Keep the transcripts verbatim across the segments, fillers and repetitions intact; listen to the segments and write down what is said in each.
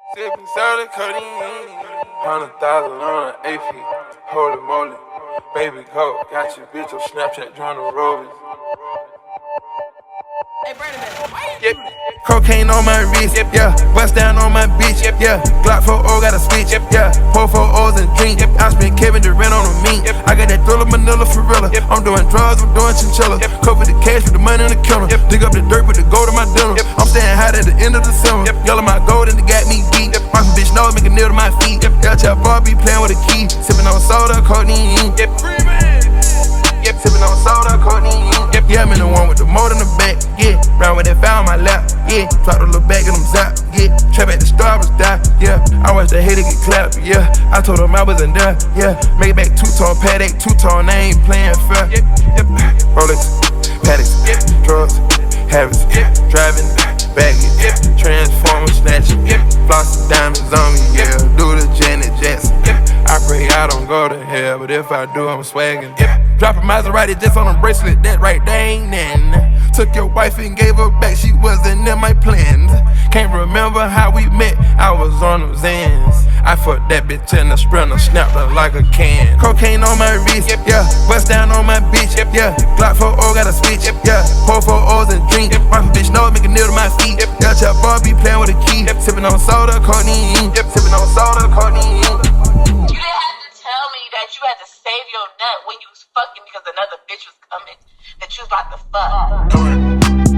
Sippin' soda codeine, hundred thousand on an A P. Holy moly, baby go, got your bitch on Snapchat, Johnny Robbins. Hey, Brandon, why you Yep. do that? Cocaine on my wrist, yep, yeah. Bust down on my bitch, yep, yeah. Glock four oh got a switch, yep, yeah. Pour four O's and drink, yep. I spent Kevin Durant on a mink, yep. I got that thriller Manila Ferrilla, yep. I'm doing drugs, I'm doing chinchilla, yep. Cover the cash with the money in the counter, yep. Dig up the dirt with the gold in my dinner, yep. I'm staying hot at the end of the summer, yep. Yellow my gold and it got me geek, yep. My bitch nose make a nail to my feet, yep. L-Chop bar be playing with a key, sipping on soda, codeine, yep. Yep, sippin' on soda, codeine. Yep, yeah, I'm in the one with the motor in the back. Yeah, round with that foul on my lap. Yeah, drop the little bag and them zap. Yeah, trap at the Starbucks die. Yeah, I watched the hater get clapped. Yeah, I told them I wasn't there. Yeah, make it back two-tone, Paddock, two-tone. I ain't playing fair. Yep, yep. Rolex, Paddocks, yep. Drugs, habits, yep. Driving, baggage, yep. Transformer, snatching, yep. Floss diamonds on me. Yeah, do the Janet Jackson. Yep. I pray I don't go to hell, but if I do, I'm swaggin'. Yep. Drop a Maserati just on a bracelet, that right, they ain't nothing. Took your wife and gave her back, she wasn't in my plans. Can't remember how we met, I was on them Zans. I fucked that bitch in the sprinter, snapped her like a can. Cocaine on my wrist, yep, yeah. Bust down on my bitch, yep, yeah. Glock four oh got a switch, yep, yeah. Pour four O's and drink, yep. My bitch nose make a nail to my feet, yep. L-Chop bar be playing with a key, yep. Sippin' on soda, codeine, yep. Sippin' on soda, codeine. You didn't have to tell me that you had to save your nut when you was fucking because another bitch was coming, that you was about to fuck. Come here.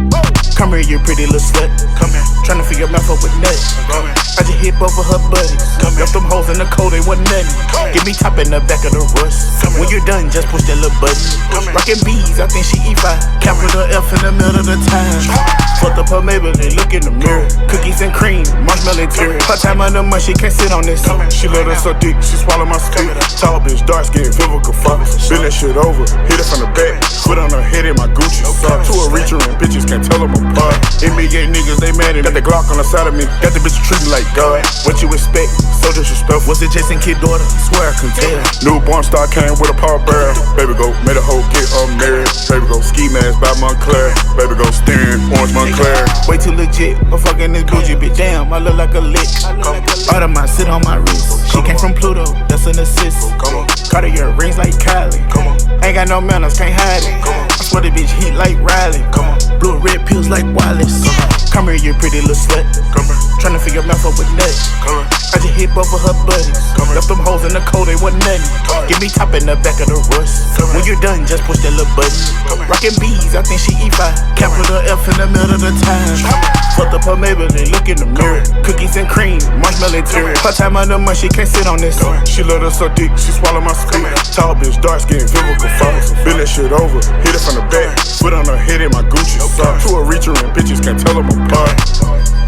Come here, you pretty little slut. Come here. Tryna figure mouth up with nuts. Come here. I just hit both of her buddies. Come Left them hoes in the cold, they wasn't nothing. Get me top in the back of the rust. When you're done, just push that little button. Rockin' bees, I think she E five. Capital F in the middle of the time. Fucked up her Maybelline, look in the mirror. Cookies and cream, marshmallow interior. Her time on the month, she can't sit on this. She let her suck dick, she swallow my stick. Tall bitch, dark skin, Vivica Fox. Bend that shit over, hit it from the back. Foot on her head in my Gucci sock. To a reacher and bitches can't tell them apart. N B A niggas, they mad at me. Got the Glock on the side of me. Got the bitch treated like God. What you expect? So disrespectful. Was it Jason Kidd daughter? Swear I couldn't tell. Newborn star came with a power barrel. Baby go, made a hoe get up married. Baby go, ski mask by Montclair. Baby go, steering orange Montclair. Way too legit. I'm fucking this Gucci bitch. Damn, I look like a lick. Out of my sit on my wrist. She came from Pluto. That's an assist. Cartier rings like Kylie. Ain't got no manners, can't hide it. I swear the bitch heat like Riley. Blue and red pills like Wallace. Come here, you pretty little slut. Tryna figure mouth up with nuts. I just hit both of her buddies. Left them hoes in the cold, they wasn't nothing. Get me top in the back of the rust. When you're done, just push that little button. Rockin' bees, I think she E five. Capital F in the middle of the time. Fucked up her Maybelline, look in the mirror. Cookies and cream, marshmallow interior. Her time on the month, she can't sit on this. She let her suck dick, she swallow my spit. Tall bitch, dark skin, Vivica Fox. Bend that shit over, hit it from the back. Foot on her head in my Gucci sock. To a reacher and bitches can't tell them apart.